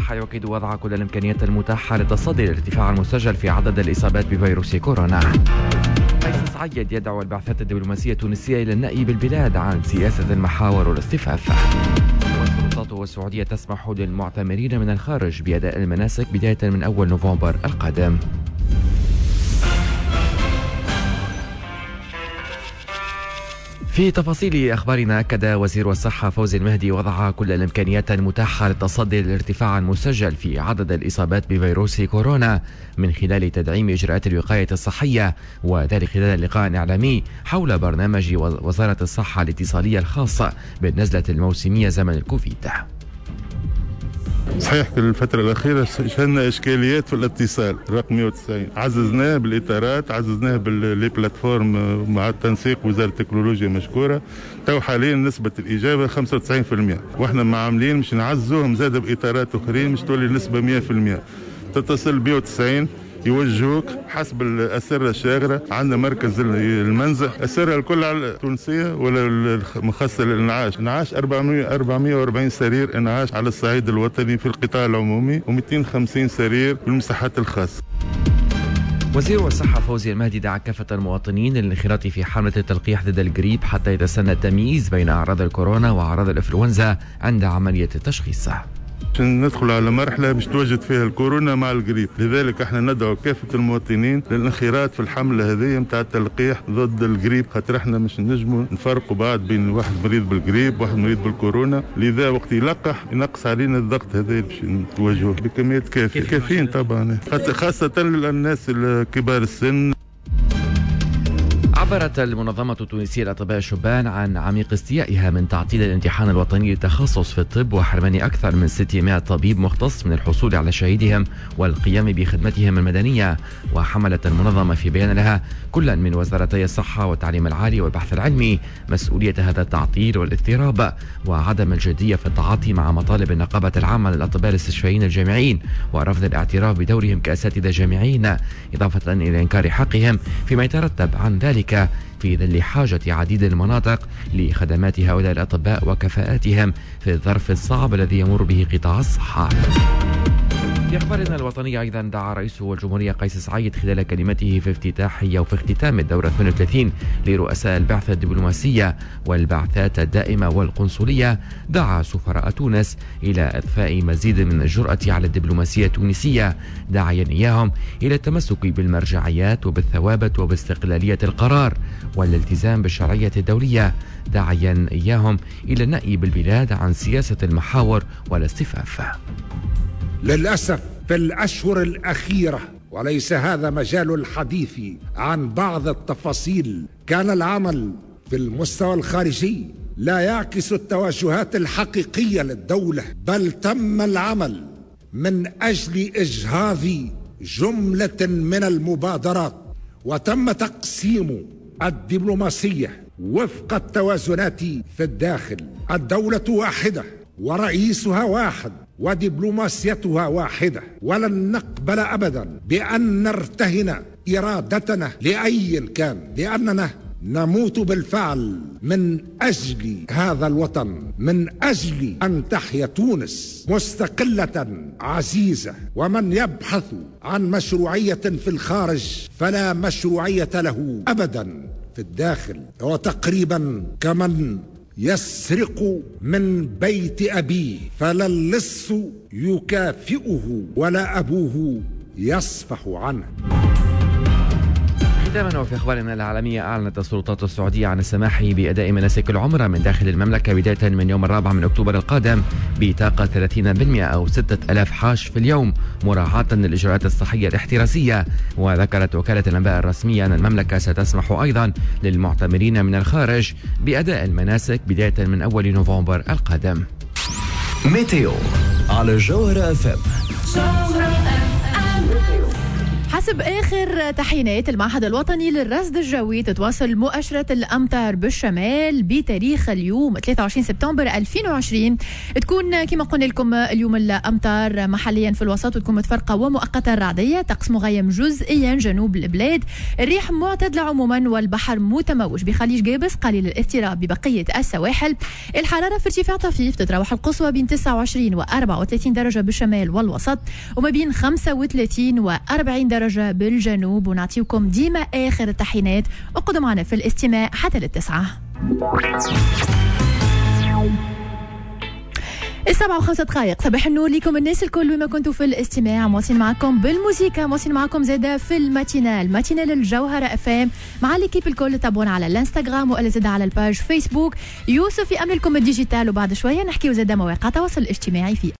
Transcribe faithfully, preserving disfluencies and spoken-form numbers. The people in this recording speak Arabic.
الصحة يؤكد وضع كل الإمكانيات المتاحة لتصدي الارتفاع المسجل في عدد الإصابات بفيروس كورونا. قيس سعيد يدعو البعثات الدبلوماسية التونسية إلى النأي بالبلاد عن سياسة المحاور والاصطفاف. والسلطات والسعودية تسمح للمعتمرين من الخارج بأداء المناسك بداية من أول نوفمبر القادم. في تفاصيل أخبارنا، أكد وزير الصحة فوزي المهدي وضع كل الإمكانيات المتاحة للتصدي للارتفاع المسجل في عدد الإصابات بفيروس كورونا من خلال تدعيم إجراءات الوقاية الصحية، وذلك خلال لقاء إعلامي حول برنامج وزارة الصحة الاتصالية الخاص بالنزلة الموسمية زمن الكوفيد. صحيح في الفترة الأخيرة شهدنا إشكاليات في الاتصال رقم مئة وتسعين، عززناه بالإطارات، عززناه باللي بلاتفورم مع التنسيق وزارة التكنولوجيا مشكورة. تو حاليا نسبة الإجابة خمسة وتسعين بالمئة، وإحنا معاملين مش نعزوهم زاد بإطارات أخرين مش تولي النسبة مئة بالمئة. تتصل مئة وتسعين يوجهوك حسب الأسرة الشاغرة. عندنا مركز المنزه، الأسرة الكل على التونسية ولا المخصصة للإنعاش، إنعاش أربعمئة وأربعين سرير إنعاش على الصعيد الوطني في القطاع العمومي ومئتين وخمسين سرير في المساحات الخاصة. وزير الصحة فوزي المهدي دعا كافة المواطنين للانخراط في حملة التلقيح ضد الجريب حتى يتسنى التمييز بين أعراض الكورونا وأعراض الإنفلونزا عند عملية التشخيص. ندخل على مرحلة باش توجد فيها الكورونا مع الجريب، لذلك احنا ندعو كافة المواطنين للانخراط في الحملة هذه متاع التلقيح ضد الجريب، خاطر احنا مش نجموا نفرقوا بعض بين واحد مريض بالجريب وواحد مريض بالكورونا، لذا وقت يلقح ينقص علينا الضغط هذا باش نتواجهوه بكميات كافية كافيين طبعا، خاصة للناس الكبار السن. عبرت المنظمة التونسية لأطباء الشبان عن عميق استيائها من تعطيل الامتحان الوطني للتخصص في الطب وحرمان أكثر من ستمائة طبيب مختص من الحصول على شهادتهم والقيام بخدمتهم المدنية. وحملت المنظمة في بيان لها كلا من وزارتي الصحة والتعليم العالي والبحث العلمي مسؤولية هذا التعطيل والاضطراب وعدم الجدية في التعاطي مع مطالب النقابة العامة للأطباء الاستشفائيين الجامعيين ورفض الاعتراف بدورهم كأساتذة جامعيين، إضافة إلى إنكار حقهم فيما يترتب عن ذلك في ظل حاجة عديد المناطق لخدمات هؤلاء الأطباء وكفاءاتهم في الظرف الصعب الذي يمر به قطاع الصحة. في أخبارنا الوطنية أيضا دعا رئيس الجمهورية قيس سعيد خلال كلمته في افتتاحية وفي اختتام الدورة اثنين وثلاثين لرؤساء البعثة الدبلوماسية والبعثات الدائمة والقنصلية، دعا سفراء تونس إلى إضفاء مزيد من الجرأة على الدبلوماسية التونسية، داعيا إياهم إلى التمسك بالمرجعيات وبالثوابت وباستقلالية القرار والالتزام بالشرعية الدولية، داعيا إياهم إلى النأي بالبلاد عن سياسة المحاور والاصطفاف. للأسف في الأشهر الأخيرة، وليس هذا مجال الحديث عن بعض التفاصيل، كان العمل في المستوى الخارجي لا يعكس التوجهات الحقيقية للدولة، بل تم العمل من أجل إجهاض جملة من المبادرات، وتم تقسيم الدبلوماسية وفق التوازنات في الداخل. الدولة واحدة ورئيسها واحد ودبلوماسيتها واحدة، ولن نقبل أبدا بأن نرتهن إرادتنا لأي كان، لأننا نموت بالفعل من أجل هذا الوطن، من أجل أن تحيا تونس مستقلة عزيزة. ومن يبحث عن مشروعية في الخارج فلا مشروعية له أبدا في الداخل، وتقريبا كمن يسرق من بيت أبيه فلا اللص يكافئه ولا أبوه يصفح عنه. ختاما وفي أخبارنا العالمية، أعلنت السلطات السعودية عن السماح بأداء مناسك العمرة من داخل المملكة بداية من يوم الرابع من أكتوبر القادم بطاقة ثلاثين بالمئة أو ستة آلاف حاج في اليوم مراعاة للإجراءات الصحية الاحترازية. وذكرت وكالة الأنباء الرسمية أن المملكة ستسمح أيضا للمعتمرين من الخارج بأداء المناسك بداية من أول نوفمبر القادم. ميتيو على جوهرة اف ام. حسب آخر تحيينات المعهد الوطني للرصد الجوي تتواصل مؤشرة الأمطار بالشمال بتاريخ اليوم ثلاثة وعشرين سبتمبر ألفين وعشرين. تكون كما قلنا لكم اليوم الأمطار محليا في الوسط وتكون متفرقة ومؤقتا رعدية، طقس مغيم جزئيا جنوب البلاد، الريح معتدلة عموما والبحر متموج بخليج جابس قليل الاضطراب ببقية السواحل. الحرارة في ارتفاع طفيف، تتراوح القصوى بين تسعة وعشرين و أربعة وثلاثين درجة بالشمال والوسط وما بين خمسة وثلاثين و أربعين درجة بالجنوب. ونعطيكم ديما آخر التحيينات وقعدوا معنا في الاستماع حتى للتسعة. السبعة وخمسة دقائق صباح النور لكم الناس الكل وما كنتوا في الاستماع. مواصلين معكم بالموسيقى، مواصلين معكم زادة في الماتينال ماتينال الجوهرة اف ام مع الكيب الكل. تابعونا على الانستغرام ولا زادة على الباج فيسبوك. يوسف يأمن لكم الديجيتال وبعد شوية نحكيو زادة مواقع تواصل اجتماعي في